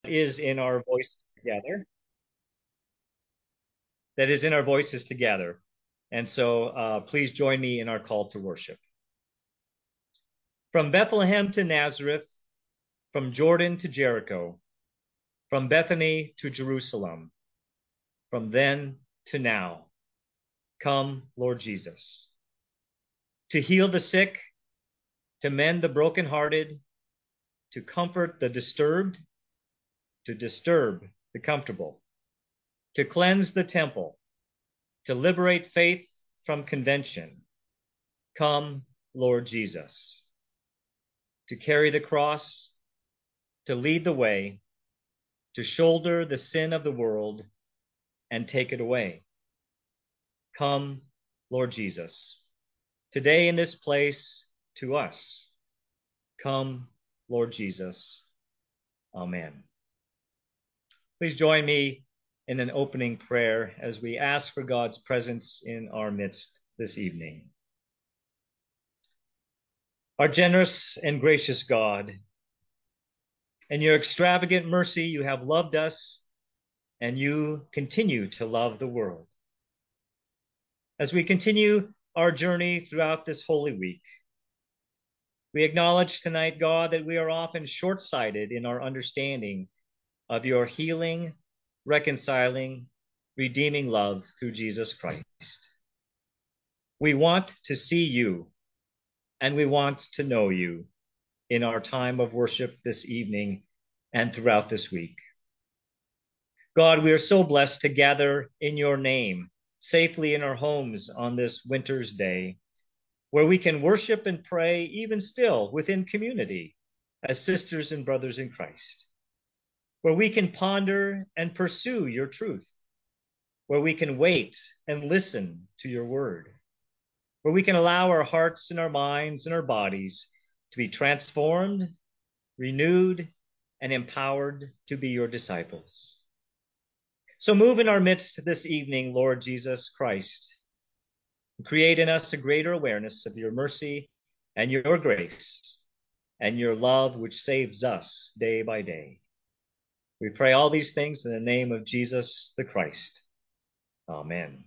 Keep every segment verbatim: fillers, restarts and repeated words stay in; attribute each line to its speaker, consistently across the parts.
Speaker 1: is in our voices together. That is in our voices together. And so uh, please join me in our call to worship. From Bethlehem to Nazareth, from Jordan to Jericho, from Bethany to Jerusalem, from then to now, come, Lord Jesus, to heal the sick, to mend the brokenhearted, to comfort the disturbed, to disturb the comfortable, to cleanse the temple, to liberate faith from convention. Come, Lord Jesus, to carry the cross, to lead the way, to shoulder the sin of the world and take it away. Come, Lord Jesus, today in this place to us. Come, Lord Jesus. Amen. Please join me in an opening prayer as we ask for God's presence in our midst this evening. Our generous and gracious God, in your extravagant mercy, you have loved us and you continue to love the world. As we continue our journey throughout this Holy Week, we acknowledge tonight, God, that we are often short-sighted in our understanding of your healing, reconciling, redeeming love through Jesus Christ. We want to see you and we want to know you in our time of worship this evening and throughout this week. God, we are so blessed to gather in your name safely in our homes on this winter's day, where we can worship and pray even still within community as sisters and brothers in Christ, where we can ponder and pursue your truth, where we can wait and listen to your word, where we can allow our hearts and our minds and our bodies to be transformed, renewed, and empowered to be your disciples. So move in our midst this evening, Lord Jesus Christ. Create in us a greater awareness of your mercy and your grace and your love, which saves us day by day. We pray all these things in the name of Jesus the Christ. Amen.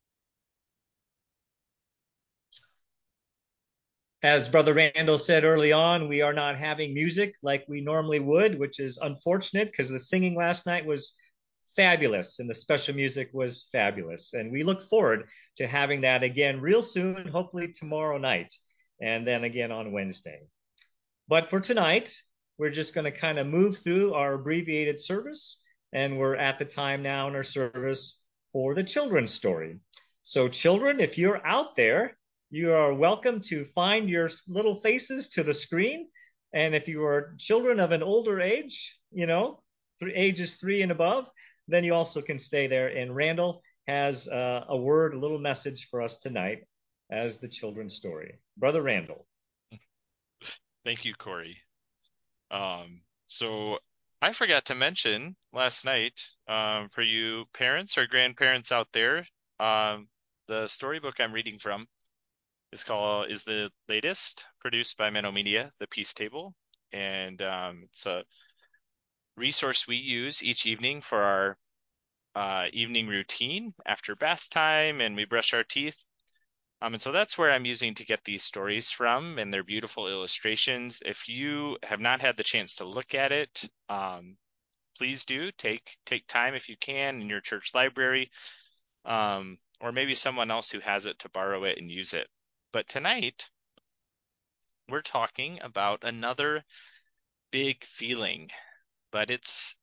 Speaker 1: As Brother Randall said early on, we are not having music like we normally would, which is unfortunate because the singing last night was fabulous and the special music was fabulous. And we look forward to having that again real soon, hopefully tomorrow night, and then again on Wednesday. But for tonight, we're just going to kind of move through our abbreviated service, and we're at the time now in our service for the children's story. So children, if you're out there, you are welcome to find your little faces to the screen. And if you are children of an older age, you know, th- ages three and above, then you also can stay there. And Randall has uh, a word, a little message for us tonight as the children's story. Brother Randall.
Speaker 2: Thank you, Corey. Um, so I forgot to mention last night, um, for you parents or grandparents out there, um, the storybook I'm reading from is called is the latest produced by Menno Media, The Peace Table, and um, it's a resource we use each evening for our uh, evening routine after bath time, and we brush our teeth. Um, and so that's where I'm using to get these stories from, and they're beautiful illustrations. If you have not had the chance to look at it, um, please do take take time if you can in your church library, um, or maybe someone else who has it to borrow it and use it. But tonight, we're talking about another big feeling, but it's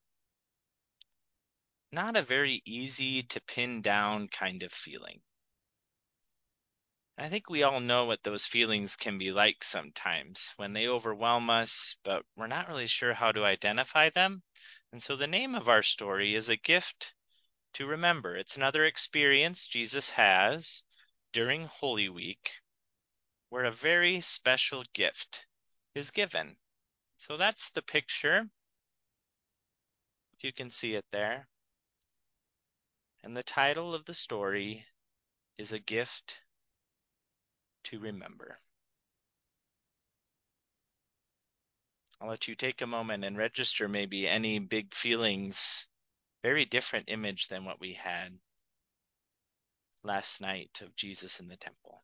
Speaker 2: not a very easy to pin down kind of feeling. I think we all know what those feelings can be like sometimes when they overwhelm us, but we're not really sure how to identify them. And so the name of our story is A Gift to Remember. It's another experience Jesus has during Holy Week where a very special gift is given. So that's the picture, if you can see it there. And the title of the story is A Gift to Remember. I'll let you take a moment and register maybe any big feelings, very different image than what we had last night of Jesus in the temple.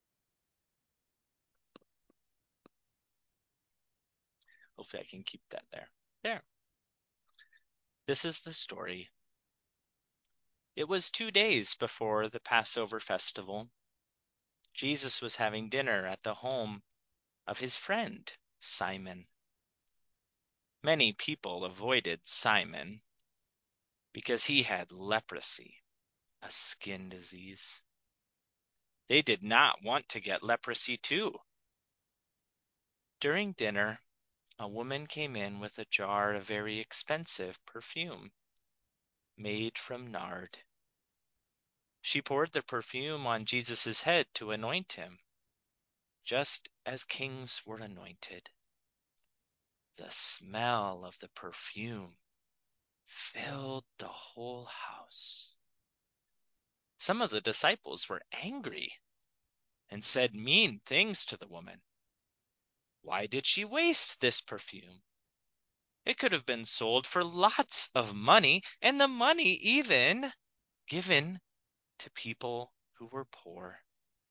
Speaker 2: Hopefully I can keep that there. There. This is the story. It was two days before the Passover festival. Jesus was having dinner at the home of his friend, Simon. Many people avoided Simon because he had leprosy, a skin disease. They did not want to get leprosy too. During dinner, a woman came in with a jar of very expensive perfume made from nard. She poured the perfume on Jesus' head to anoint him, just as kings were anointed. The smell of the perfume filled the whole house. Some of the disciples were angry and said mean things to the woman. Why did she waste this perfume? It could have been sold for lots of money, and the money even given to people who were poor.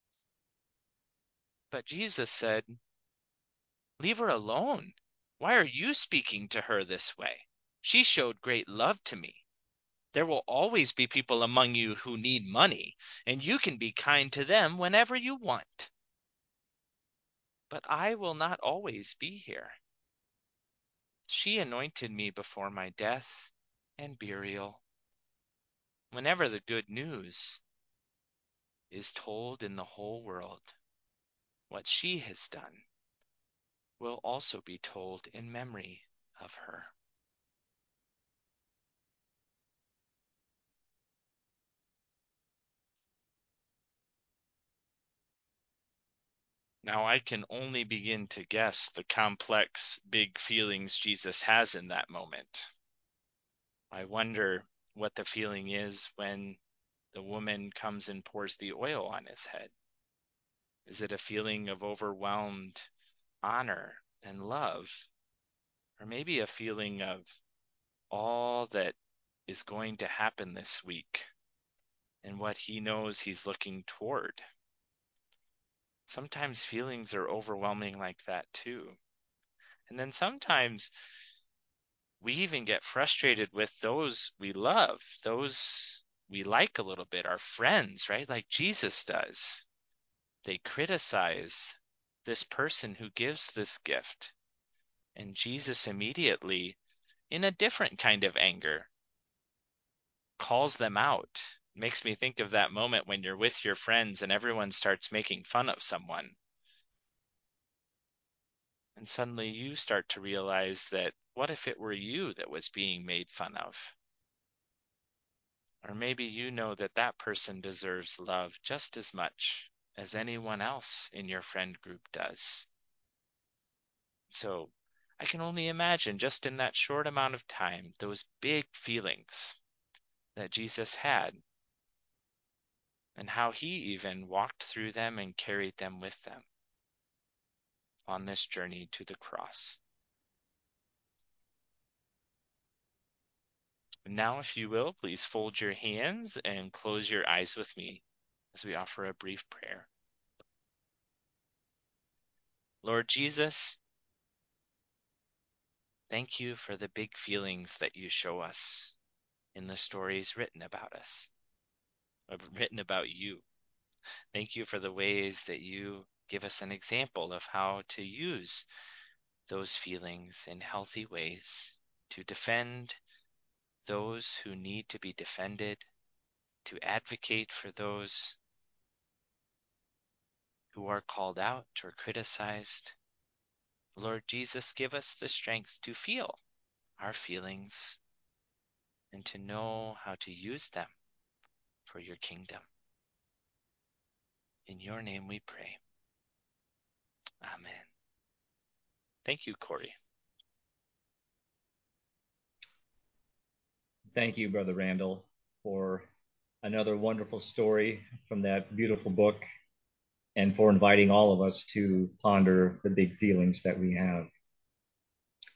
Speaker 2: But Jesus said, "Leave her alone. Why are you speaking to her this way? She showed great love to me. There will always be people among you who need money, and you can be kind to them whenever you want. But I will not always be here. She anointed me before my death and burial. Whenever the good news is told in the whole world, what she has done will also be told in memory of her." Now I can only begin to guess the complex, big feelings Jesus has in that moment. I wonder what the feeling is when the woman comes and pours the oil on his head. Is it a feeling of overwhelmed honor and love? Or maybe a feeling of all that is going to happen this week and what he knows he's looking toward? Sometimes feelings are overwhelming like that too. And then sometimes we even get frustrated with those we love, those we like a little bit, our friends, right? Like Jesus does. They criticize this person who gives this gift. And Jesus immediately, in a different kind of anger, calls them out. Makes me think of that moment when you're with your friends and everyone starts making fun of someone. And suddenly you start to realize that what if it were you that was being made fun of? Or maybe you know that that person deserves love just as much as anyone else in your friend group does. So I can only imagine just in that short amount of time, those big feelings that Jesus had and how he even walked through them and carried them with them on this journey to the cross. Now, if you will, please fold your hands and close your eyes with me as we offer a brief prayer. Lord Jesus, thank you for the big feelings that you show us in the stories written about us, written about you. Thank you for the ways that you give us an example of how to use those feelings in healthy ways to defend those who need to be defended, to advocate for those who are called out or criticized. Lord Jesus, give us the strength to feel our feelings and to know how to use them for your kingdom. In your name we pray. Amen. Thank you, Corey.
Speaker 1: Thank you, Brother Randall, for another wonderful story from that beautiful book and for inviting all of us to ponder the big feelings that we have.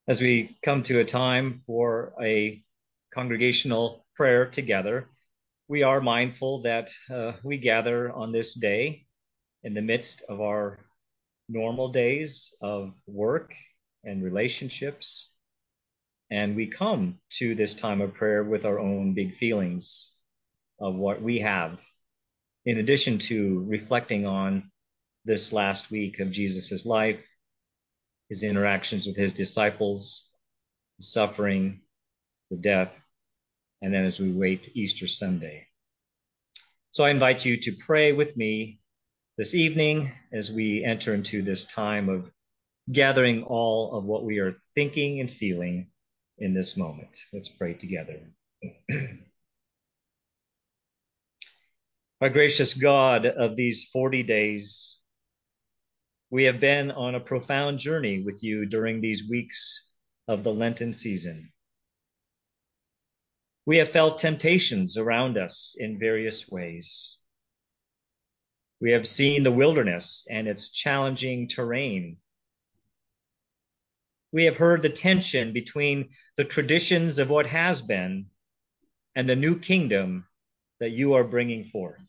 Speaker 1: As we come to a time for a congregational prayer together, we are mindful that uh, we gather on this day in the midst of our normal days of work and relationships. And we come to this time of prayer with our own big feelings of what we have, in addition to reflecting on this last week of Jesus's life, his interactions with his disciples, the suffering, the death, and then as we wait Easter Sunday. So I invite you to pray with me this evening as we enter into this time of gathering all of what we are thinking and feeling in this moment. Let's pray together. Our gracious God, of these forty days, we have been on a profound journey with you during these weeks of the Lenten season. We have felt temptations around us in various ways. We have seen the wilderness and its challenging terrain. We have heard the tension between the traditions of what has been and the new kingdom that you are bringing forth.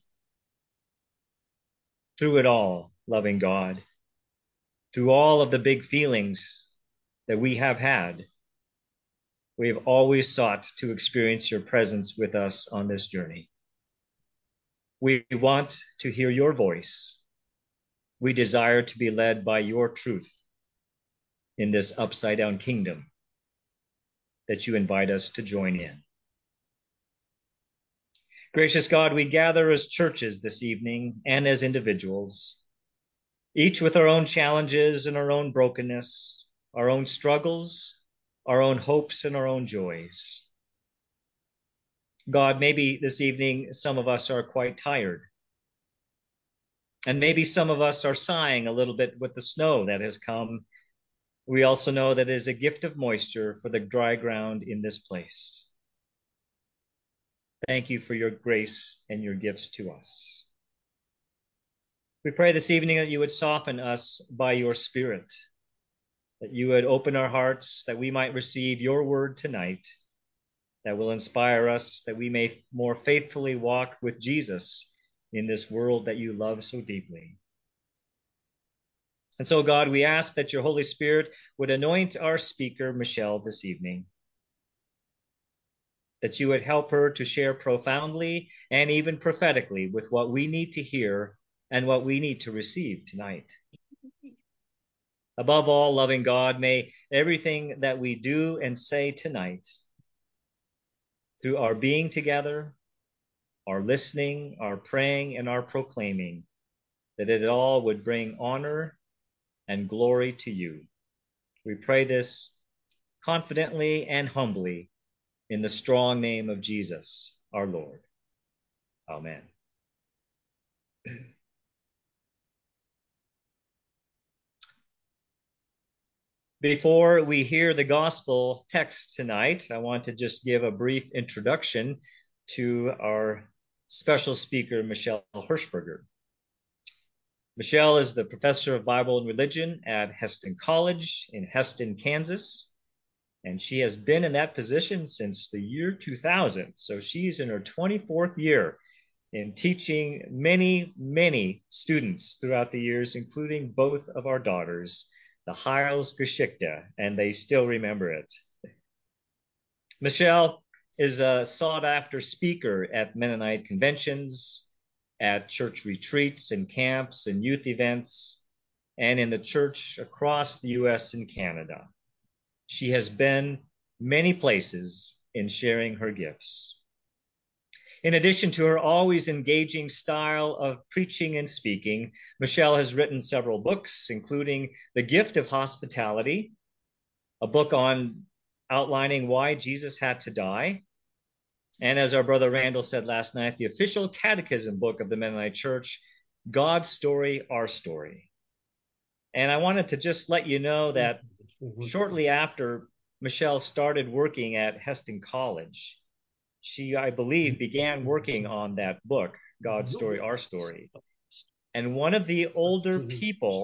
Speaker 1: Through it all, loving God, through all of the big feelings that we have had, we have always sought to experience your presence with us on this journey. We want to hear your voice. We desire to be led by your truth in this upside down kingdom that you invite us to join in. Gracious God, we gather as churches this evening and as individuals, each with our own challenges and our own brokenness, our own struggles, our own hopes and our own joys. God, maybe this evening some of us are quite tired. And maybe some of us are sighing a little bit with the snow that has come. We also know that it is a gift of moisture for the dry ground in this place. Thank you for your grace and your gifts to us. We pray this evening that you would soften us by your Spirit, that you would open our hearts, that we might receive your word tonight, that will inspire us, that we may more faithfully walk with Jesus in this world that you love so deeply. And so, God, we ask that your Holy Spirit would anoint our speaker, Michelle, this evening, that you would help her to share profoundly and even prophetically with what we need to hear and what we need to receive tonight. Above all, loving God, may everything that we do and say tonight, through our being together, our listening, our praying, and our proclaiming, that it all would bring honor and glory to you. We pray this confidently and humbly in the strong name of Jesus, our Lord. Amen. Before we hear the gospel text tonight, I want to just give a brief introduction to our special speaker, Michelle Hirschberger. Michelle is the professor of Bible and religion at Heston College in Heston, Kansas, and she has been in that position since the year two thousand. So she's in her twenty-fourth year in teaching many, many students throughout the years, including both of our daughters, the Heilsgeschichte, and they still remember it. Michelle is a sought-after speaker at Mennonite conventions, at church retreats and camps and youth events, and in the church across the U S and Canada. She has been many places in sharing her gifts. In addition to her always engaging style of preaching and speaking, Michelle has written several books, including The Gift of Hospitality, a book on outlining why Jesus had to die, and as our brother Randall said last night, the official catechism book of the Mennonite Church, God's Story, Our Story. And I wanted to just let you know that shortly after Michelle started working at Heston College, she, I believe, began working on that book, God's Story, Our Story. And one of the older people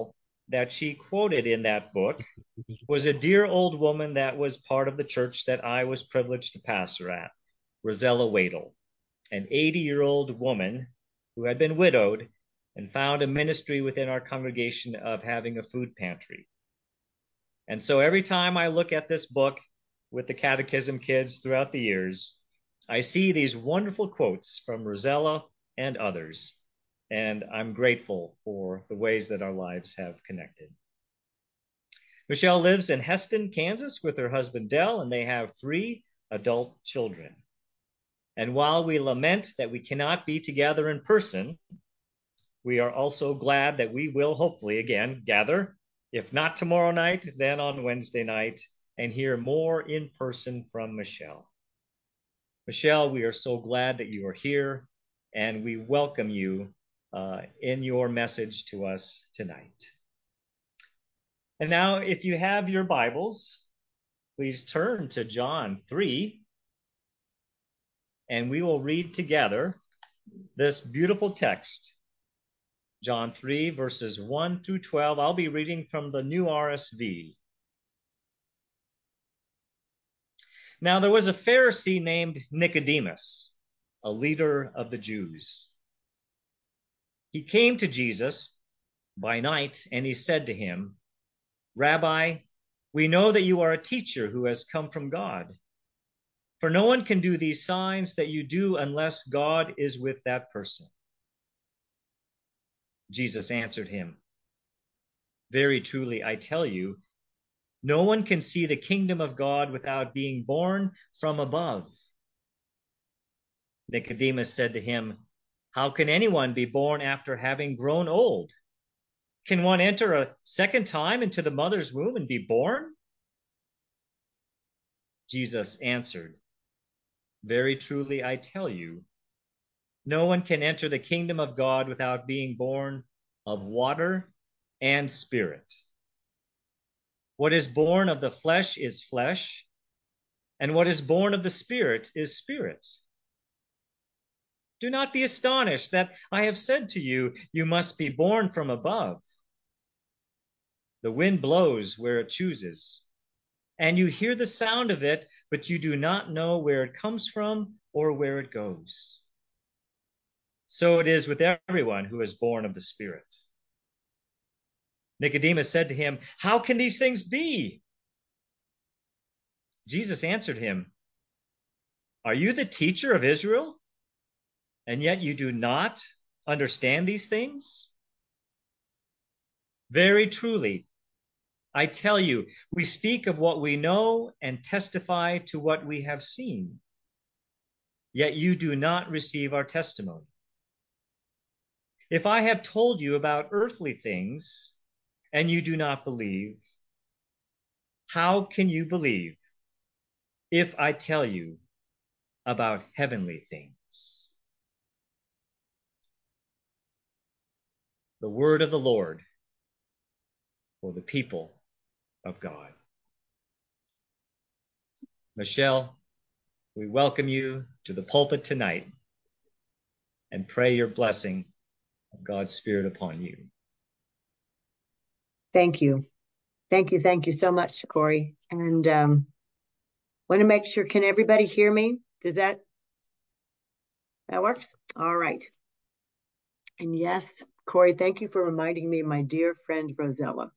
Speaker 1: that she quoted in that book was a dear old woman that was part of the church that I was privileged to pastor at, Rosella Wadle, an eighty-year-old woman who had been widowed and found a ministry within our congregation of having a food pantry. And so every time I look at this book with the catechism kids throughout the years, I see these wonderful quotes from Rosella and others, and I'm grateful for the ways that our lives have connected. Michelle lives in Heston, Kansas with her husband Dell, and they have three adult children. And while we lament that we cannot be together in person, we are also glad that we will hopefully again gather, if not tomorrow night, then on Wednesday night, and hear more in person from Michelle. Michelle, we are so glad that you are here, and we welcome you uh, in your message to us tonight. And now, if you have your Bibles, please turn to John three, and we will read together this beautiful text. John three, verses one through twelve. I'll be reading from the New R S V. Now there was a Pharisee named Nicodemus, a leader of the Jews. He came to Jesus by night, and he said to him, Rabbi, we know that you are a teacher who has come from God. For no one can do these signs that you do unless God is with that person. Jesus answered him, Very truly, I tell you, no one can see the kingdom of God without being born from above. Nicodemus said to him, How can anyone be born after having grown old? Can one enter a second time into the mother's womb and be born? Jesus answered, Very truly, I tell you, no one can enter the kingdom of God without being born of water and spirit. What is born of the flesh is flesh, and what is born of the spirit is spirit. Do not be astonished that I have said to you, you must be born from above. The wind blows where it chooses, and you hear the sound of it, but you do not know where it comes from or where it goes. So it is with everyone who is born of the Spirit. Nicodemus said to him, How can these things be? Jesus answered him, Are you the teacher of Israel, and yet you do not understand these things? Very truly, I tell you, we speak of what we know and testify to what we have seen, yet you do not receive our testimony. If I have told you about earthly things and you do not believe, how can you believe if I tell you about heavenly things? The word of the Lord for the people of God. Michelle, we welcome you to the pulpit tonight and pray your blessing of God's Spirit upon you.
Speaker 3: Thank you. Thank you. Thank you so much, Corey. And um, want to make sure, can everybody hear me? Does that, that works? All right. And yes, Corey, thank you for reminding me of my dear friend, Rosella.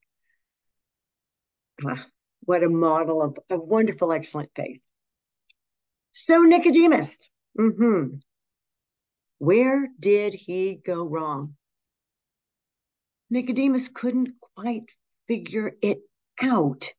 Speaker 3: Ah, what a model of, of wonderful, excellent faith. So Nicodemus, mm-hmm. Where did he go wrong? Nicodemus couldn't quite figure it out.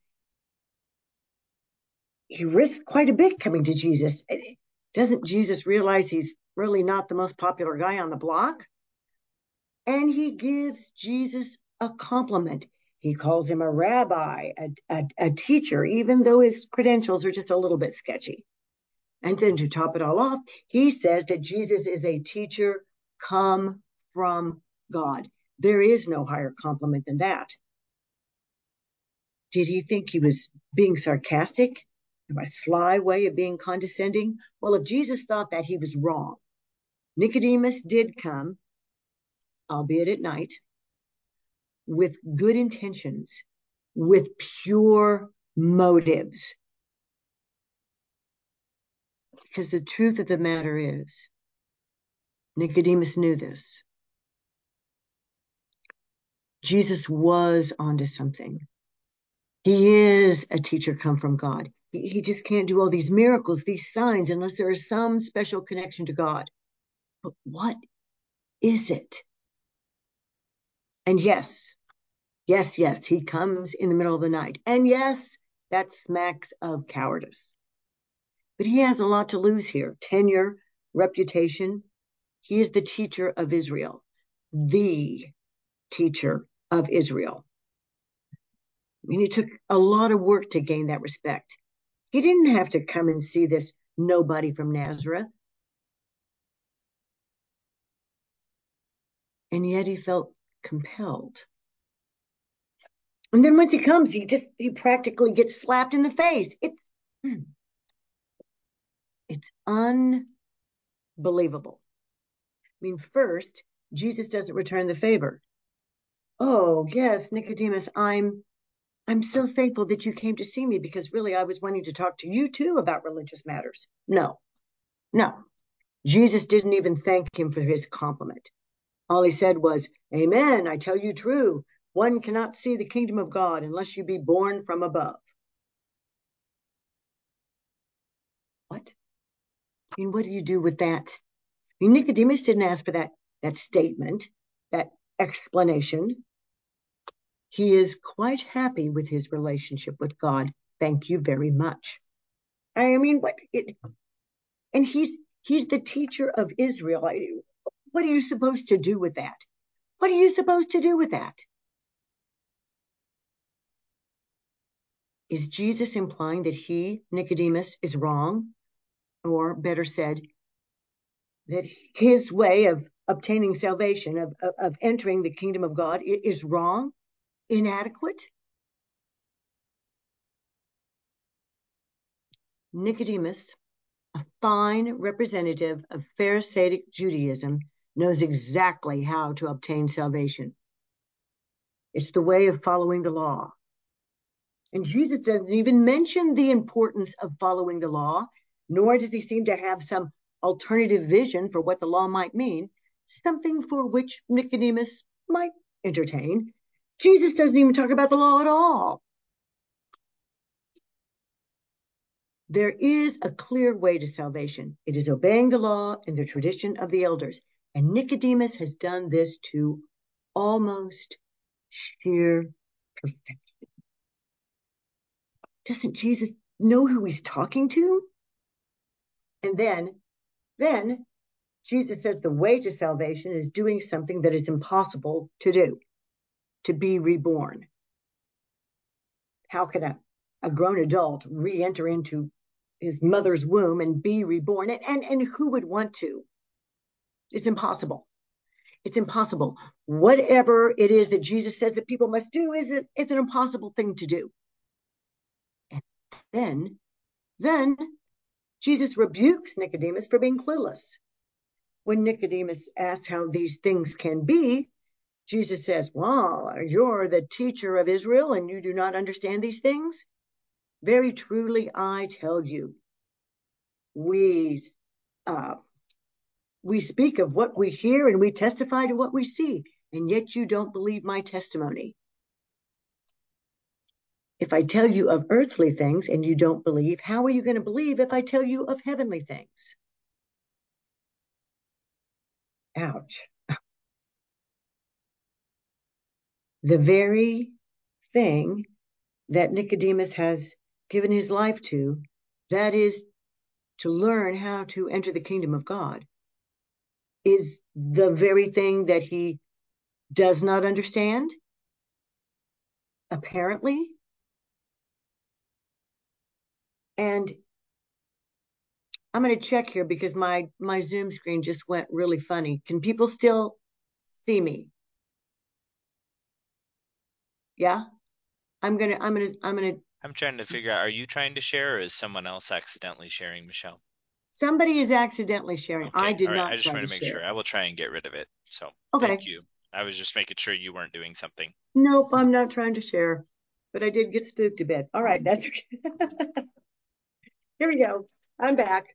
Speaker 3: He risked quite a bit coming to Jesus. Doesn't Jesus realize he's really not the most popular guy on the block? And he gives Jesus a compliment. He calls him a rabbi, a, a, a teacher, even though his credentials are just a little bit sketchy. And then to top it all off, he says that Jesus is a teacher come from God. There is no higher compliment than that. Did he think he was being sarcastic? A sly way of being condescending? Well, if Jesus thought that, he was wrong. Nicodemus did come, albeit at night. with good intentions, with pure motives. Because the truth of the matter is, Nicodemus knew this. Jesus was onto something. He is a teacher come from God. He, he just can't do all these miracles, these signs, unless there is some special connection to God. But what is it? And yes, yes, yes, he comes in the middle of the night. And yes, that smacks of cowardice. But he has a lot to lose here. Tenure, reputation. He is the teacher of Israel, the teacher of Israel. I mean, it took a lot of work to gain that respect. He didn't have to come and see this nobody from Nazareth. And yet he felt compelled. And then once he comes, he just, he practically gets slapped in the face. It's, it's unbelievable. I mean, first, Jesus doesn't return the favor. Oh, yes, Nicodemus, I'm, I'm so thankful that you came to see me, because really I was wanting to talk to you too about religious matters. No, no. Jesus didn't even thank him for his compliment. All he said was, Amen, I tell you true. One cannot see the kingdom of God unless you be born from above. What? I mean, what do you do with that? I mean, Nicodemus didn't ask for that, that statement, that explanation. He is quite happy with his relationship with God. Thank you very much. I mean, what? It, and he's he's the teacher of Israel. What are you supposed to do with that? What are you supposed to do with that? Is Jesus implying that he, Nicodemus, is wrong? Or better said, that his way of obtaining salvation, of, of, of entering the kingdom of God, is wrong, inadequate? Nicodemus, a fine representative of Pharisaic Judaism, knows exactly how to obtain salvation. It's the way of following the law. And Jesus doesn't even mention the importance of following the law, nor does he seem to have some alternative vision for what the law might mean, something for which Nicodemus might entertain. Jesus doesn't even talk about the law at all. There is a clear way to salvation. It is obeying the law and the tradition of the elders. And Nicodemus has done this to almost sheer perfection. Doesn't Jesus know who he's talking to? And then, then Jesus says the way to salvation is doing something that is impossible to do, to be reborn. How can a, a grown adult re-enter into his mother's womb and be reborn? And, and, and who would want to? It's impossible. It's impossible. Whatever it is that Jesus says that people must do is it, it's an impossible thing to do. And then, then Jesus rebukes Nicodemus for being clueless. When Nicodemus asks how these things can be, Jesus says, well, you're the teacher of Israel and you do not understand these things? Very truly, I tell you, we uh, we speak of what we hear and we testify to what we see, and yet you don't believe my testimony. If I tell you of earthly things and you don't believe, how are you going to believe if I tell you of heavenly things? Ouch. The very thing that Nicodemus has given his life to, that is to learn how to enter the kingdom of God, is the very thing that he does not understand, apparently. And I'm going to check here because my, my Zoom screen just went really funny. Can people still see me? Yeah? I'm going to, I'm going to, I'm going to.
Speaker 4: I'm trying to figure out, are you trying to share or is someone else accidentally sharing, Michelle?
Speaker 3: Somebody is accidentally sharing.
Speaker 4: Okay.
Speaker 3: I did
Speaker 4: All right.
Speaker 3: not
Speaker 4: I just
Speaker 3: try
Speaker 4: wanted
Speaker 3: to
Speaker 4: to make
Speaker 3: share.
Speaker 4: sure. I will try and get rid of it. So
Speaker 3: Okay.
Speaker 4: thank you. I was just making sure you weren't doing something.
Speaker 3: Nope, I'm not trying to share, but I did get spooked a bit. All right, that's okay. Here we go. I'm back.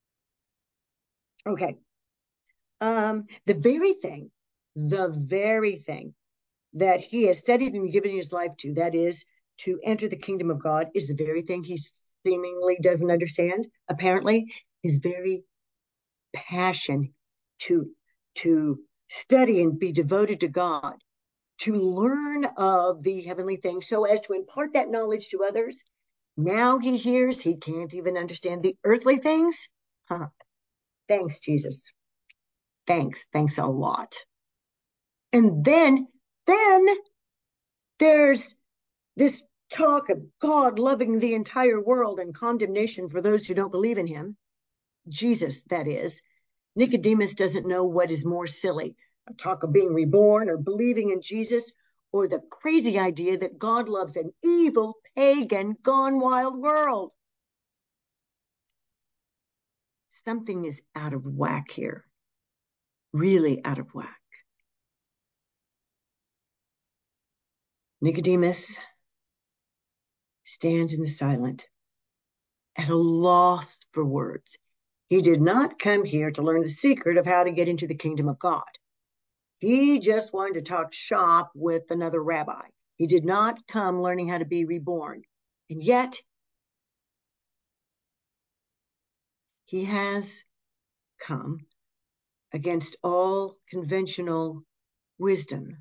Speaker 3: Okay. Um, the very thing, the very thing that he has studied and given his life to, that is to enter the kingdom of God, is the very thing he seemingly doesn't understand. Apparently, his very passion to, to study and be devoted to God, to learn of the heavenly things so as to impart that knowledge to others. Now he hears he can't even understand the earthly things. Huh. Thanks, Jesus. Thanks. Thanks a lot. And then, then there's this talk of God loving the entire world and condemnation for those who don't believe in him. Jesus, that is. Nicodemus doesn't know what is more silly, a talk of being reborn or believing in Jesus, or the crazy idea that God loves an evil, pagan, gone wild world. Something is out of whack here. Really out of whack. Nicodemus stands in the silent, at a loss for words. He did not come here to learn the secret of how to get into the kingdom of God. He just wanted to talk shop with another rabbi. He did not come learning how to be reborn. And yet, he has come against all conventional wisdom.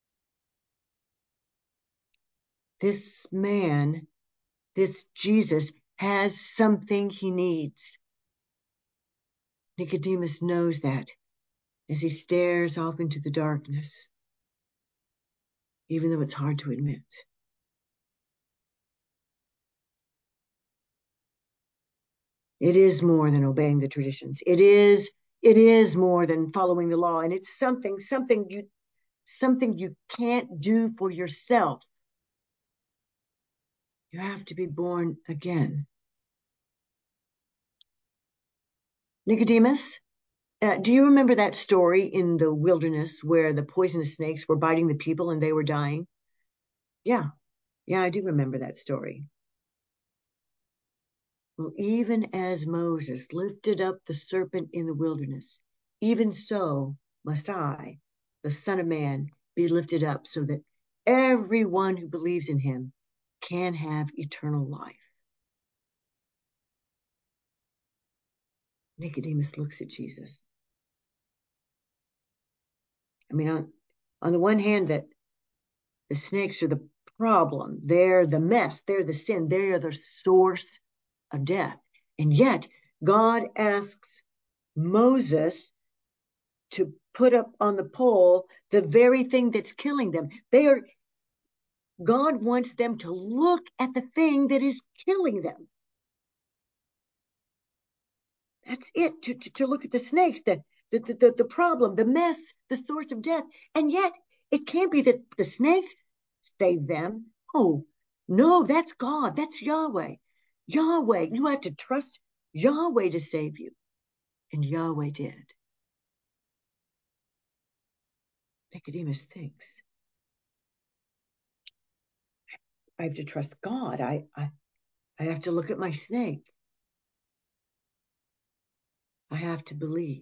Speaker 3: This man, this Jesus, has something he needs. Nicodemus knows that as he stares off into the darkness, even though it's hard to admit. It is more than obeying the traditions. It is, it is more than following the law. And it's something, something you, something you can't do for yourself. You have to be born again. Nicodemus, uh, do you remember that story in the wilderness where the poisonous snakes were biting the people and they were dying? Yeah, yeah, I do remember that story. Well, even as Moses lifted up the serpent in the wilderness, even so must I, the Son of Man, be lifted up so that everyone who believes in him can have eternal life. Nicodemus looks at Jesus. I mean, on, on the one hand, that the snakes are the problem. They're the mess. They're the sin. They're the source of death. And yet, God asks Moses to put up on the pole the very thing that's killing them. They are, God wants them to look at the thing that is killing them. That's it, to, to, to look at the snakes, the, the, the, the problem, the mess, the source of death. And yet, it can't be that the snakes save them. Oh, no, that's God. That's Yahweh. Yahweh, you have to trust Yahweh to save you. And Yahweh did. Nicodemus thinks, I have to trust God. I, I, I have to look at my snake. I have to believe.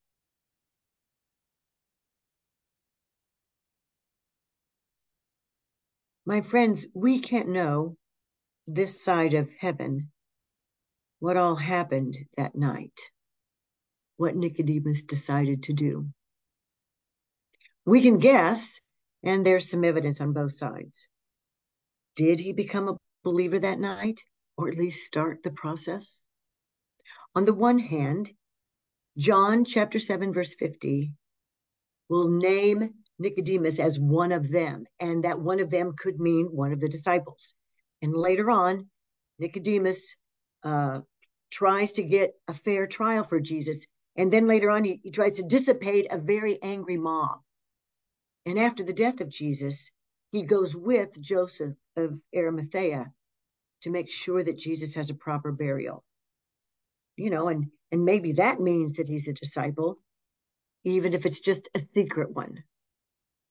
Speaker 3: My friends, we can't know this side of heaven what all happened that night, what Nicodemus decided to do. We can guess, and there's some evidence on both sides. Did he become a believer that night, or at least start the process? On the one hand, John chapter seven, verse fifty will name Nicodemus as one of them, and that one of them could mean one of the disciples. And later on, Nicodemus uh, tries to get a fair trial for Jesus. And then later on, he, he tries to dissipate a very angry mob. And after the death of Jesus, he goes with Joseph of Arimathea to make sure that Jesus has a proper burial. You know, and, and maybe that means that he's a disciple, even if it's just a secret one.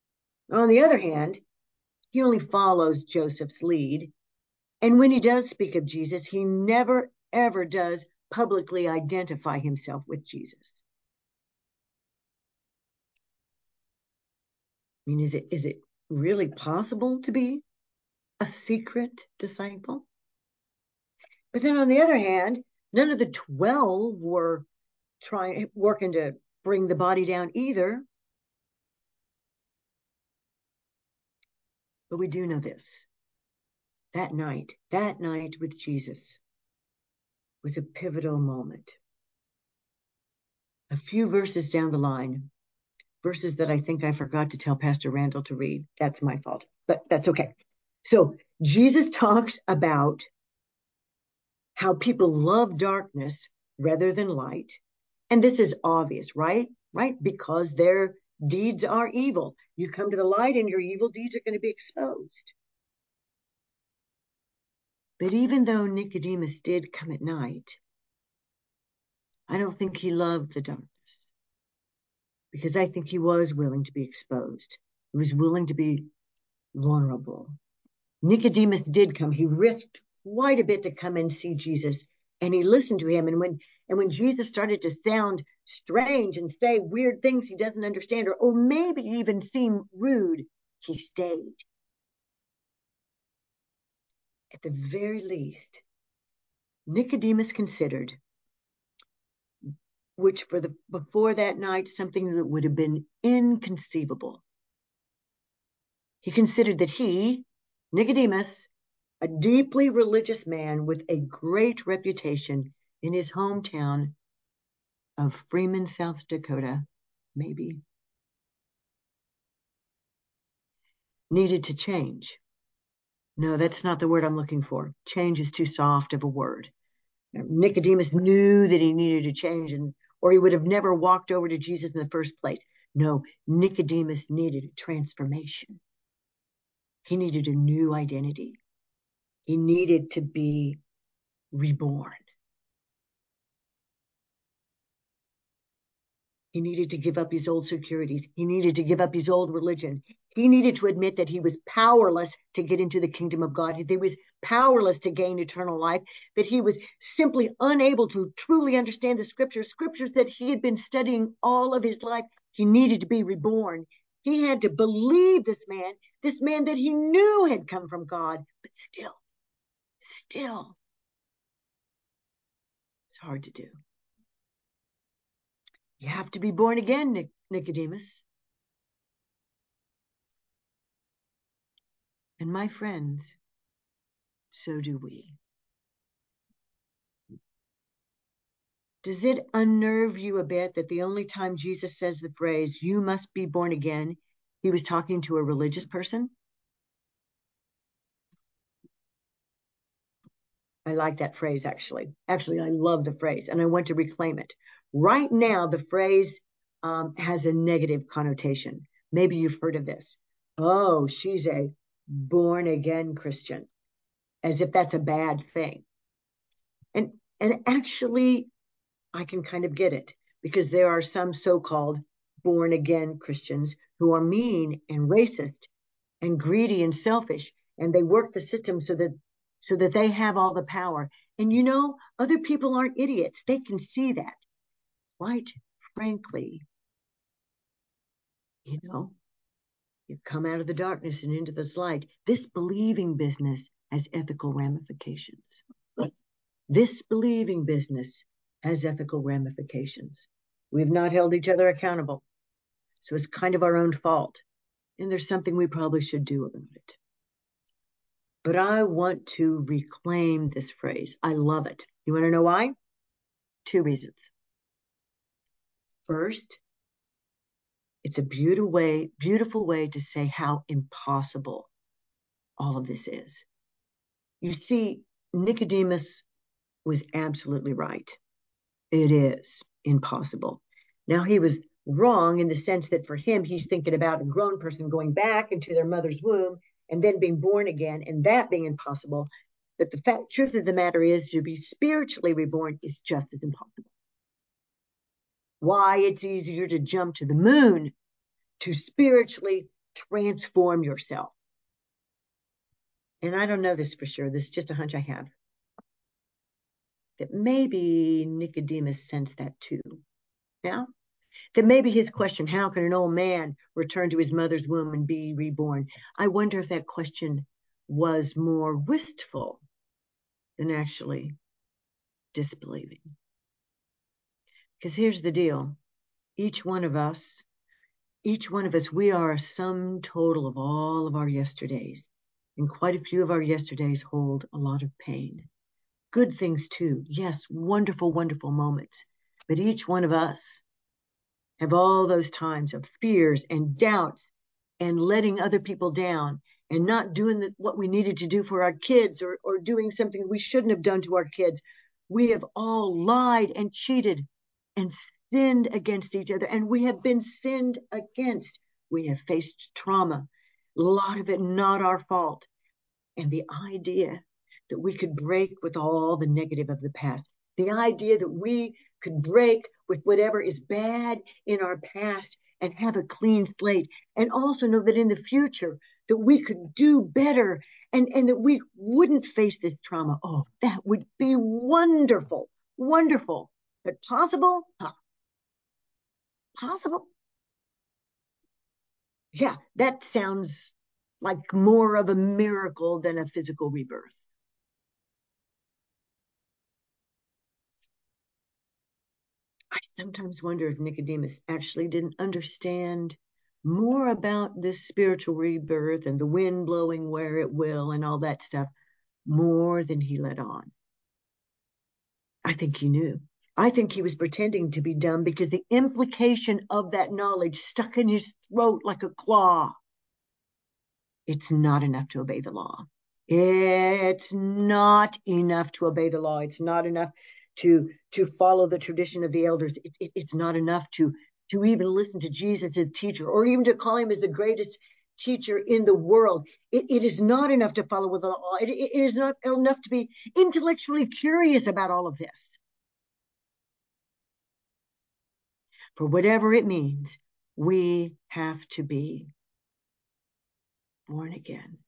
Speaker 3: On the other hand, he only follows Joseph's lead. And when he does speak of Jesus, he never, ever does publicly identify himself with Jesus. I mean, is it is it really possible to be a secret disciple? But then on the other hand, none of the twelve were trying, working to bring the body down either. But we do know this. That night, that night with Jesus was a pivotal moment. A few verses down the line, verses that I think I forgot to tell Pastor Randall to read. That's my fault, but that's okay. So Jesus talks about how people love darkness rather than light. And this is obvious, right? Right? Because their deeds are evil. You come to the light and your evil deeds are going to be exposed. But even though Nicodemus did come at night, I don't think he loved the darkness, because I think he was willing to be exposed. He was willing to be vulnerable. Nicodemus did come. He risked quite a bit to come and see Jesus, and he listened to him. And when and when Jesus started to sound strange and say weird things he doesn't understand, or, or maybe even seem rude, he stayed. At the very least, Nicodemus considered, which for the before that night, something that would have been inconceivable. He considered that he, Nicodemus, a deeply religious man with a great reputation in his hometown of Freeman, South Dakota, maybe, needed to change. No, that's not the word I'm looking for. Change is too soft of a word. Nicodemus knew that he needed to change, and or he would have never walked over to Jesus in the first place. No, Nicodemus needed a transformation. He needed a new identity. He needed to be reborn. He needed to give up his old securities. He needed to give up his old religion. He needed to admit that he was powerless to get into the kingdom of God. That he was powerless to gain eternal life. That he was simply unable to truly understand the scriptures, scriptures that he had been studying all of his life. He needed to be reborn. He had to believe this man, this man that he knew had come from God, but still, still, it's hard to do. You have to be born again, Nic- Nicodemus. And my friends, so do we. Does it unnerve you a bit that the only time Jesus says the phrase, you must be born again, he was talking to a religious person? I like that phrase, actually. Actually, I love the phrase, and I want to reclaim it. Right now, the phrase um, has a negative connotation. Maybe you've heard of this. Oh, she's a born-again Christian, as if that's a bad thing. And, and actually, I can kind of get it, because there are some so-called born-again Christians who are mean and racist and greedy and selfish, and they work the system so that so that they have all the power. And you know, other people aren't idiots. They can see that. Quite frankly, you know, you come out of the darkness and into this light. This believing business has ethical ramifications. This believing business has ethical ramifications. We've not held each other accountable. So it's kind of our own fault. And there's something we probably should do about it. But I want to reclaim this phrase. I love it. You want to know why? Two reasons. First, it's a beautiful way, beautiful way to say how impossible all of this is. You see, Nicodemus was absolutely right. It is impossible. Now, he was wrong in the sense that for him, he's thinking about a grown person going back into their mother's womb and then being born again, and that being impossible. But the fact, truth of the matter is, to be spiritually reborn is just as impossible. Why it's easier to jump to the moon to spiritually transform yourself. And I don't know this for sure. This is just a hunch I have. That maybe Nicodemus sensed that too. Yeah? That maybe his question, how can an old man return to his mother's womb and be reborn? I wonder if that question was more wistful than actually disbelieving. Because here's the deal. Each one of us, each one of us, we are a sum total of all of our yesterdays. And quite a few of our yesterdays hold a lot of pain. Good things too. Yes, wonderful, wonderful moments. But each one of us have all those times of fears and doubts and letting other people down and not doing the, what we needed to do for our kids, or, or doing something we shouldn't have done to our kids. We have all lied and cheated and sinned against each other, and we have been sinned against. We have faced trauma, a lot of it not our fault. And the idea that we could break with all the negative of the past, the idea that we could break with whatever is bad in our past and have a clean slate, and also know that in the future that we could do better, and, and that we wouldn't face this trauma. Oh, that would be wonderful, wonderful. But possible? Huh. Possible? Yeah, that sounds like more of a miracle than a physical rebirth. I sometimes wonder if Nicodemus actually didn't understand more about this spiritual rebirth and the wind blowing where it will and all that stuff more than he let on. I think he knew. I think he was pretending to be dumb because the implication of that knowledge stuck in his throat like a claw. It's not enough to obey the law. It's not enough to obey the law. It's not enough to, to follow the tradition of the elders. It, it, it's not enough to, to even listen to Jesus as teacher, or even to call him as the greatest teacher in the world. It, it is not enough to follow with the law. It, it is not enough to be intellectually curious about all of this. For whatever it means, we have to be born again.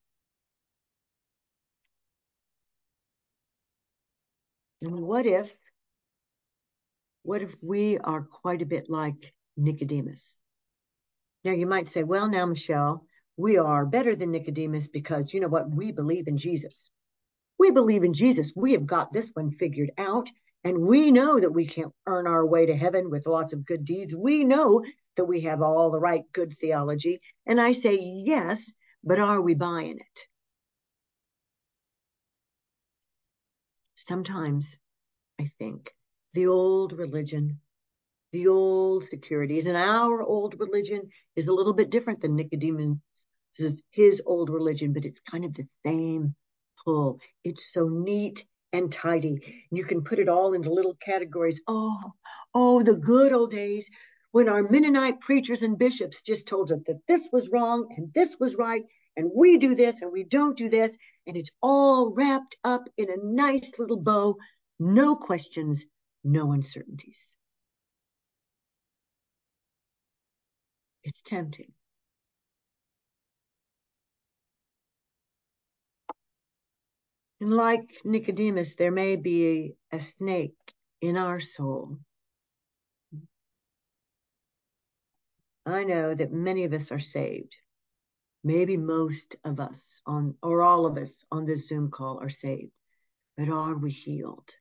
Speaker 3: And what if, what if we are quite a bit like Nicodemus? Now you might say, well, now, Michelle, we are better than Nicodemus because, you know what, we believe in Jesus. We believe in Jesus. We have got this one figured out. And we know that we can't earn our way to heaven with lots of good deeds. We know that we have all the right good theology. And I say, yes, but are we buying it? Sometimes I think the old religion, the old securities, and our old religion is a little bit different than Nicodemus' his old religion, but it's kind of the same pull. It's so neat and tidy. You can put it all into little categories. Oh, oh, the good old days when our Mennonite preachers and bishops just told us that this was wrong and this was right, and we do this and we don't do this, and it's all wrapped up in a nice little bow. No questions, no uncertainties. It's tempting. And like Nicodemus, there may be a snake in our soul. I know that many of us are saved. Maybe most of us on, or all of us on this Zoom call are saved. But are we healed?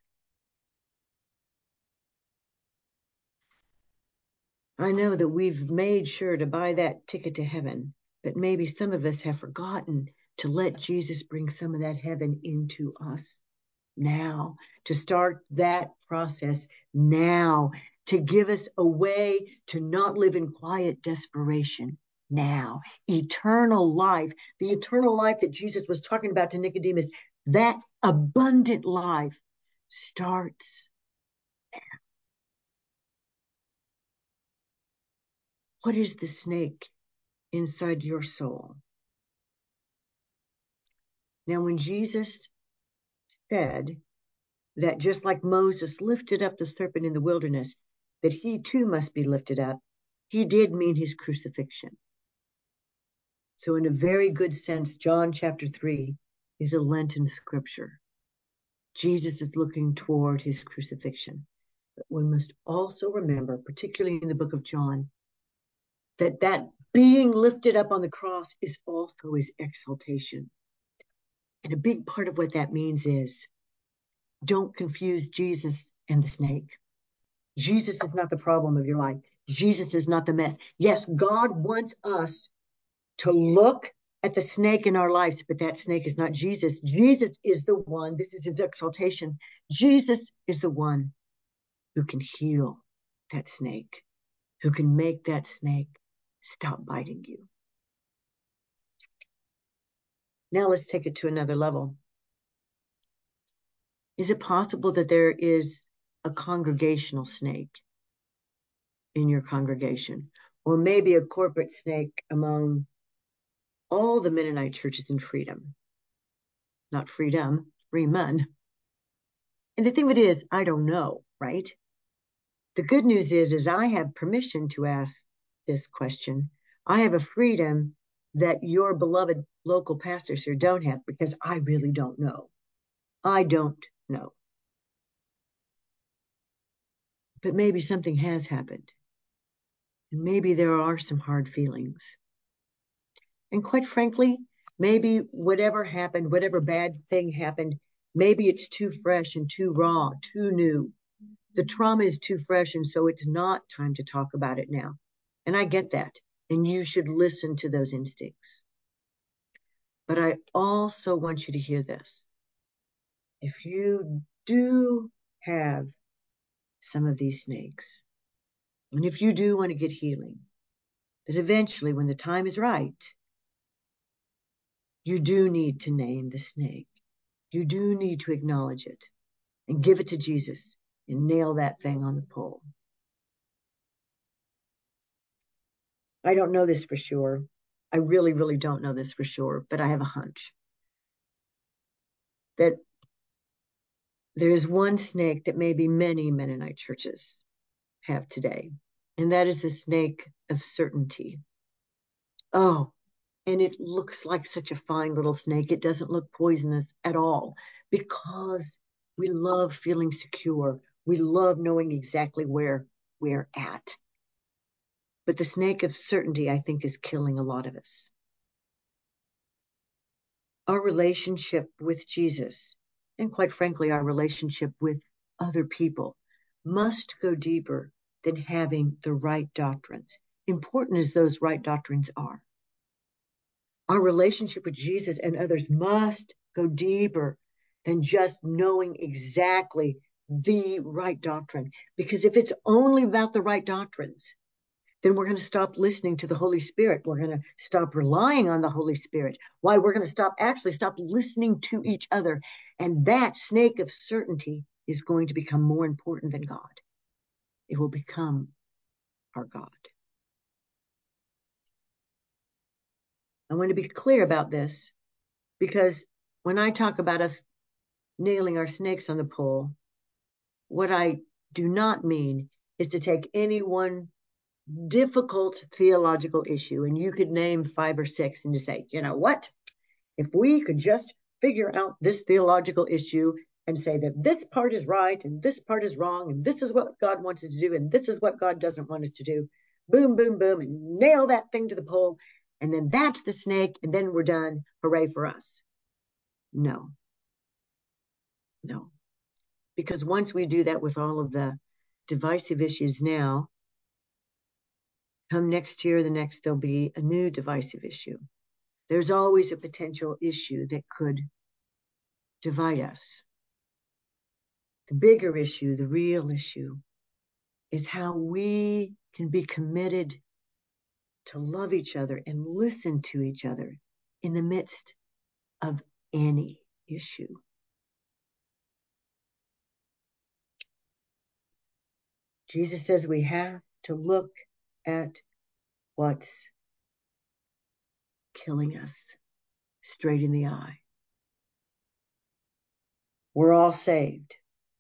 Speaker 3: I know that we've made sure to buy that ticket to heaven, but maybe some of us have forgotten to let Jesus bring some of that heaven into us now, to start that process now, to give us a way to not live in quiet desperation now. Eternal life, the eternal life that Jesus was talking about to Nicodemus, that abundant life starts now. What is the snake inside your soul? Now, when Jesus said that just like Moses lifted up the serpent in the wilderness, that he too must be lifted up, he did mean his crucifixion. So in a very good sense, John chapter three is a Lenten scripture. Jesus is looking toward his crucifixion. But we must also remember, particularly in the book of John, that that being lifted up on the cross is also his exaltation. And a big part of what that means is don't confuse Jesus and the snake. Jesus is not the problem of your life. Jesus is not the mess. Yes, God wants us to look at the snake in our lives, but that snake is not Jesus. Jesus is the one, this is his exaltation. Jesus is the one who can heal that snake, who can make that snake stop biting you. Now let's take it to another level. Is it possible that there is a congregational snake in your congregation, or maybe a corporate snake among all the Mennonite churches in Freedom? Not freedom, Freeman. And the thing of it is, I don't know, right? The good news is, is I have permission to ask this question. I have a freedom that your beloved local pastors here don't have, because I really don't know. I don't know. But maybe something has happened. And maybe there are some hard feelings. And quite frankly, maybe whatever happened, whatever bad thing happened, maybe it's too fresh and too raw, too new. The trauma is too fresh, and so it's not time to talk about it now. And I get that. And you should listen to those instincts. But I also want you to hear this. If you do have some of these snakes, and if you do want to get healing, that eventually, when the time is right, you do need to name the snake. You do need to acknowledge it and give it to Jesus and nail that thing on the pole. I don't know this for sure. I really, really don't know this for sure, but I have a hunch that there is one snake that maybe many Mennonite churches have today, and that is the snake of certainty. Oh, and it looks like such a fine little snake. It doesn't look poisonous at all, because we love feeling secure. We love knowing exactly where we're at. But the snake of certainty, I think, is killing a lot of us. Our relationship with Jesus, and quite frankly, our relationship with other people, must go deeper than having the right doctrines, important as those right doctrines are. Our relationship with Jesus and others must go deeper than just knowing exactly the right doctrine. Because if it's only about the right doctrines, then we're going to stop listening to the Holy Spirit. We're going to stop relying on the Holy Spirit. Why? We're going to stop, actually stop listening to each other. And that snake of certainty is going to become more important than God. It will become our God. I want to be clear about this, because when I talk about us nailing our snakes on the pole, what I do not mean is to take any one difficult theological issue, and you could name five or six, and to say, you know what? If we could just figure out this theological issue and say that this part is right and this part is wrong, and this is what God wants us to do and this is what God doesn't want us to do, boom, boom, boom, and nail that thing to the pole, and then that's the snake, and then we're done. Hooray for us. No. No. Because once we do that with all of the divisive issues now, come next year, the next, there'll be a new divisive issue. There's always a potential issue that could divide us. The bigger issue, the real issue, is how we can be committed to love each other and listen to each other in the midst of any issue. Jesus says we have to look at what's killing us straight in the eye. We're all saved,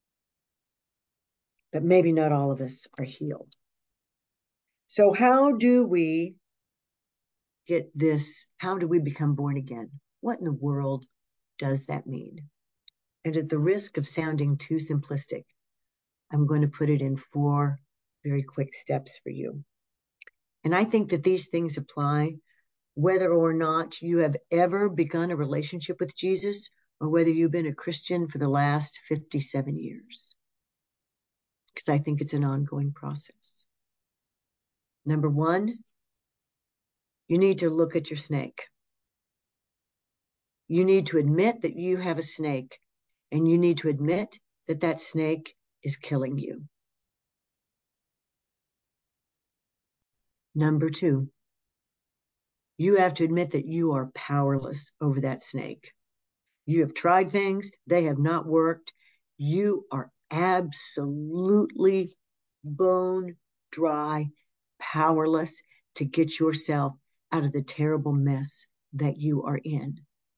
Speaker 3: but maybe not all of us are healed. So how do we get this. How do we become born again? What in the world does that mean? And at the risk of sounding too simplistic, I'm going to put it in four very quick steps for you. And I think that these things apply whether or not you have ever begun a relationship with Jesus or whether you've been a Christian for the last fifty-seven years. Because I think it's an ongoing process. Number one, you need to look at your snake. You need to admit that you have a snake, and you need to admit that that snake is killing you. Number two, you have to admit that you are powerless over that snake. You have tried things, they have not worked. You are absolutely bone dry, powerless to get yourself out of the terrible mess that you are in.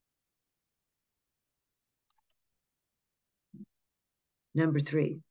Speaker 3: Number three,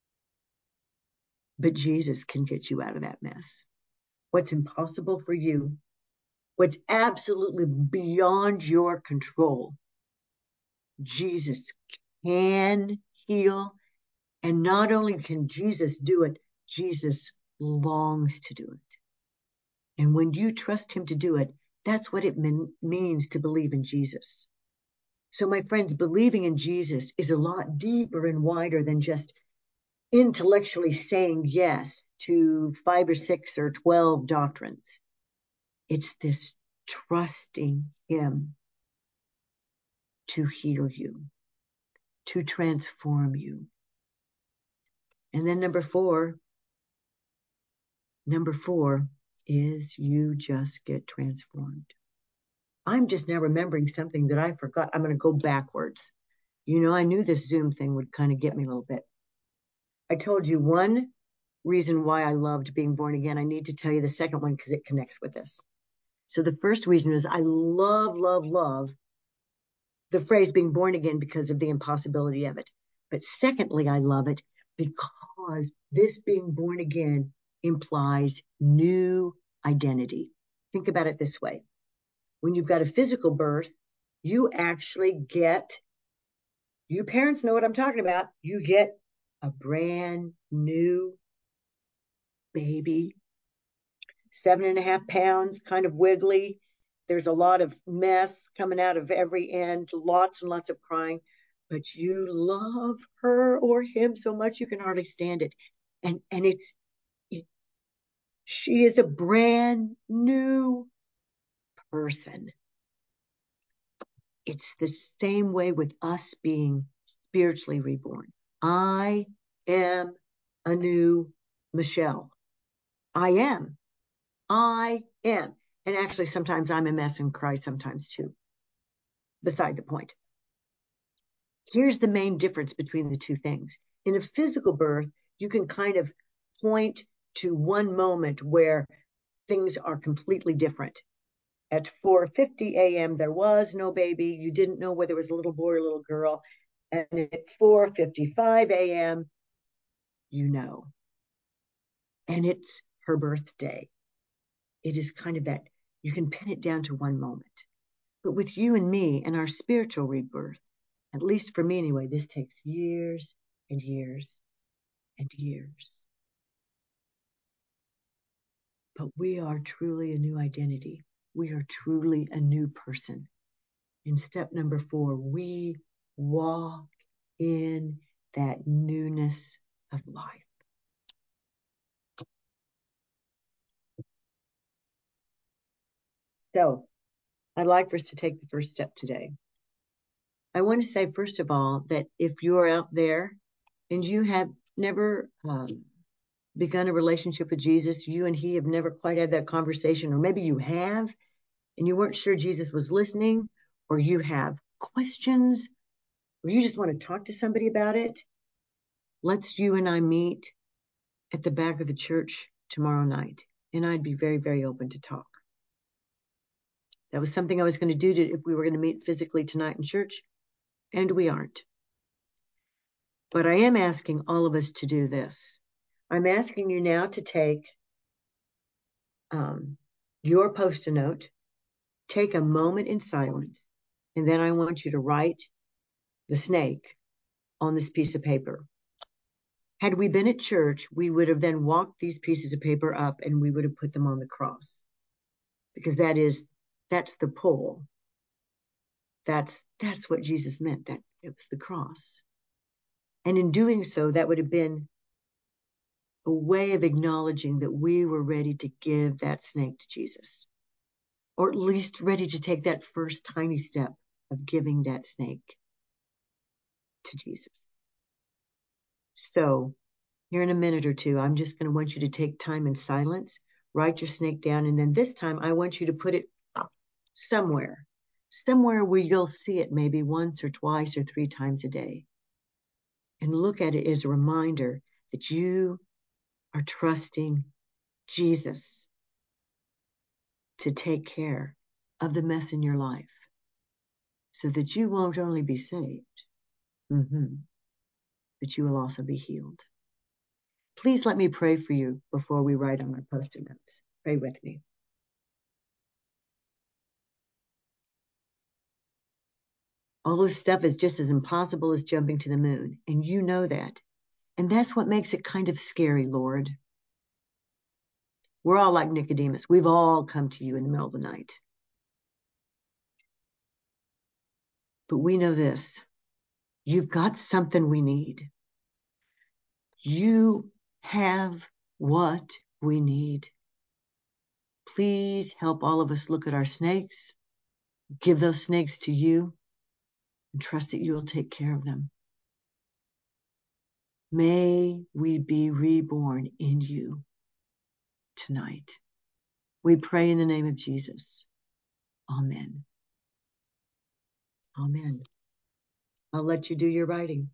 Speaker 3: but Jesus can get you out of that mess. What's impossible for you, what's absolutely beyond your control, Jesus can heal. And not only can Jesus do it, Jesus longs to do it. And when you trust him to do it, that's what it mean, means to believe in Jesus. So my friends, believing in Jesus is a lot deeper and wider than just intellectually saying yes to five or six or twelve doctrines. It's this trusting him to heal you, to transform you. And then number four, number four is you just get transformed. I'm just now remembering something that I forgot. I'm going to go backwards. You know, I knew this Zoom thing would kind of get me a little bit. I told you one reason why I loved being born again. I need to tell you the second one because it connects with this. So the first reason is I love, love, love the phrase being born again because of the impossibility of it. But secondly, I love it because this being born again implies new identity. Think about it this way. When you've got a physical birth, you actually get, you parents know what I'm talking about, you get a brand new baby, seven and a half pounds, kind of wiggly. There's a lot of mess coming out of every end, lots and lots of crying, but you love her or him so much you can hardly stand it. And, and it's, it, she is a brand new person. It's the same way with us being spiritually reborn. I am a new Michelle. I am. I am. And actually, sometimes I'm a mess and cry sometimes too. Beside the point. Here's the main difference between the two things. In a physical birth, you can kind of point to one moment where things are completely different. At four fifty a.m., there was no baby. You didn't know whether it was a little boy or a little girl. And at four fifty-five a.m., you know. And it's her birthday. It is kind of that, you can pin it down to one moment. But with you and me and our spiritual rebirth, at least for me anyway, this takes years and years and years. But we are truly a new identity. We are truly a new person. In step number four, we walk in that newness of life. So I'd like for us to take the first step today. I want to say, first of all, that if you're out there and you have never um, begun a relationship with Jesus, you and he have never quite had that conversation, or maybe you have and you weren't sure Jesus was listening, or you have questions, or you just want to talk to somebody about it, let's you and I meet at the back of the church tomorrow night. And I'd be very, very open to talk. That was something I was going to do to, if we were going to meet physically tonight in church, and we aren't. But I am asking all of us to do this. I'm asking you now to take um, your Post-it note take a moment in silence, and then I want you to write the snake on this piece of paper. Had we been at church, we would have then walked these pieces of paper up and we would have put them on the cross, because that is, that's the pole. That's, that's what Jesus meant, that it was the cross. And in doing so, that would have been a way of acknowledging that we were ready to give that snake to Jesus, or at least ready to take that first tiny step of giving that snake to Jesus. So here in a minute or two, I'm just going to want you to take time in silence, write your snake down, and then this time I want you to put it somewhere, somewhere where you'll see it maybe once or twice or three times a day. And look at it as a reminder that you are trusting Jesus to take care of the mess in your life so that you won't only be saved, mm-hmm, but you will also be healed. Please let me pray for you before we write on our post-it notes. Pray with me. All this stuff is just as impossible as jumping to the moon, and you know that. And that's what makes it kind of scary, Lord. We're all like Nicodemus. We've all come to you in the middle of the night. But we know this. You've got something we need. You have what we need. Please help all of us look at our snakes, give those snakes to you, and trust that you will take care of them. May we be reborn in you tonight. We pray in the name of Jesus. Amen. Amen. I'll let you do your writing.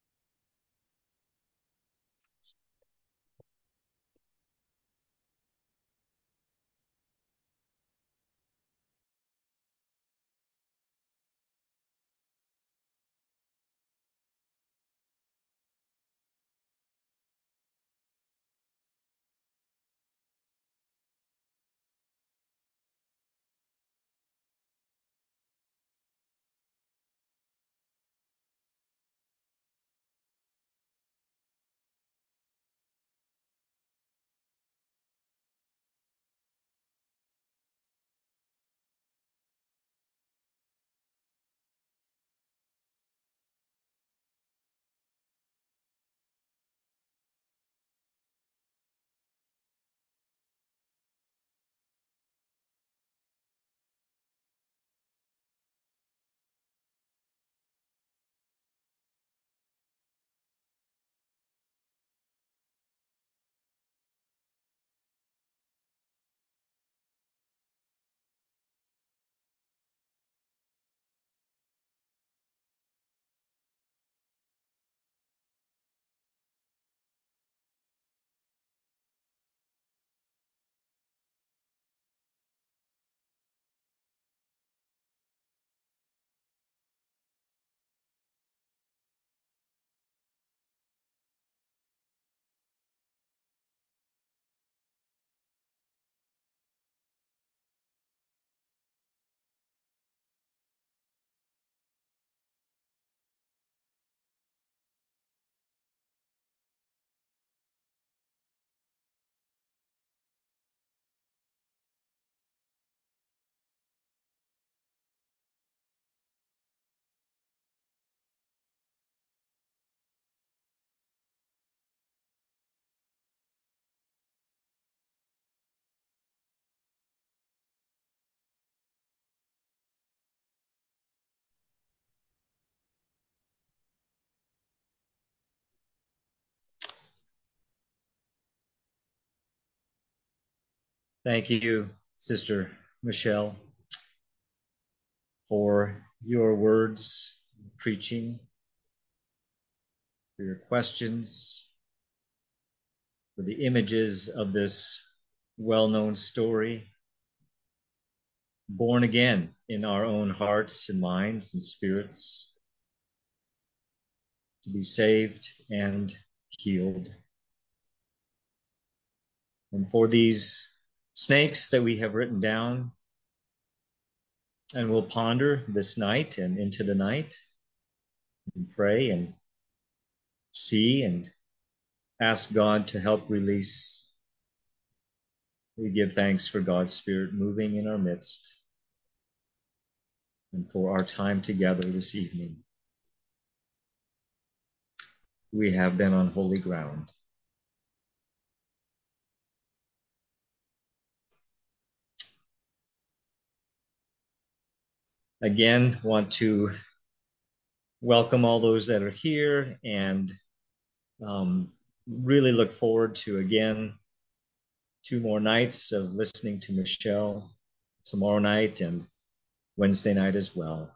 Speaker 1: Thank you, Sister Michelle, for your words, preaching, for your questions, for the images of this well-known story, born again in our own hearts and minds and spirits, to be saved and healed. And for these snakes that we have written down, And we'll ponder this night and into the night and pray and see and ask God to help release. We give thanks for God's Spirit moving in our midst and for our time together this evening. We have been on holy ground. Again, want to welcome all those that are here and um, really look forward to, again, two more nights of listening to Michelle tomorrow night and Wednesday night as well.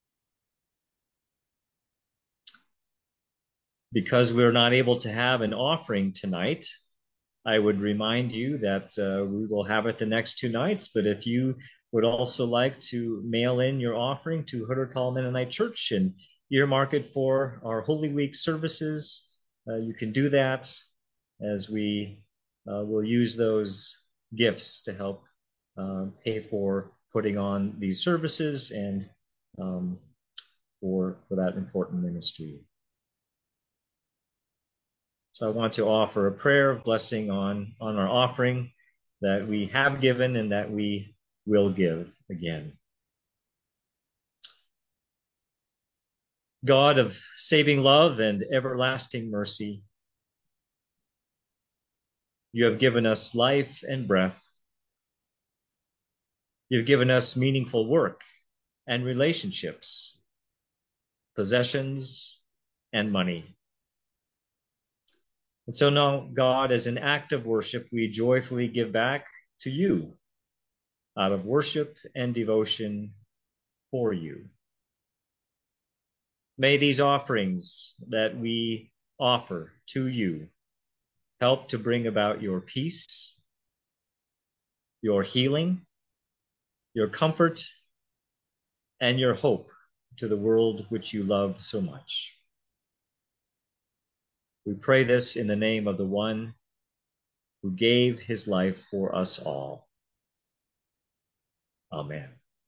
Speaker 1: Because we're not able to have an offering tonight, I would remind you that uh, we will have it the next two nights, but if you would also like to mail in your offering to Huddersfield Mennonite Church and earmark it for our Holy Week services, uh, you can do that, as we uh, will use those gifts to help uh, pay for putting on these services and um, for, for that important ministry. So I want to offer a prayer of blessing on, on our offering that we have given and that we will give again. God of saving love and everlasting mercy, you have given us life and breath. You've given us meaningful work and relationships, possessions and money. And so now, God, as an act of worship, we joyfully give back to you out of worship and devotion for you. May these offerings that we offer to you help to bring about your peace, your healing, your comfort, and your hope to the world which you love so much. We pray this in the name of the one who gave his life for us all. Amen.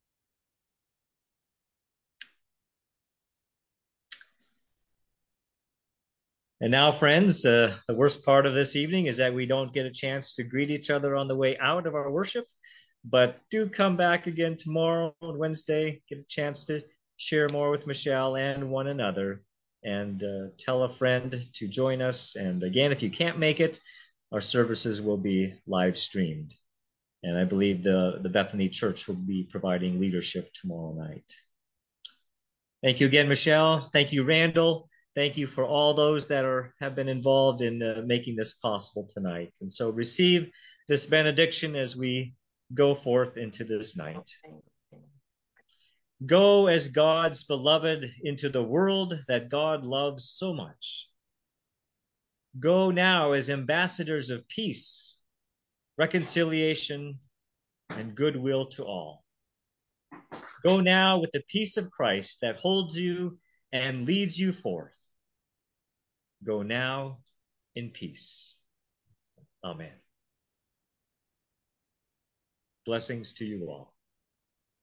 Speaker 1: And now, friends, uh, the worst part of this evening is that we don't get a chance to greet each other on the way out of our worship, but do come back again tomorrow and Wednesday, get a chance to share more with Michelle and one another, and uh, tell a friend to join us. And again, if you can't make it, our services will be live streamed. And I believe the, the Bethany Church will be providing leadership tomorrow night. Thank you again, Michelle. Thank you, Randall. Thank you for all those that are have been involved in uh, making this possible tonight. And so receive this benediction as we go forth into this night. Go as God's beloved into the world that God loves so much. Go now as ambassadors of peace, reconciliation, and goodwill to all. Go now with the peace of Christ that holds you and leads you forth. Go now in peace. Amen. Blessings to you all.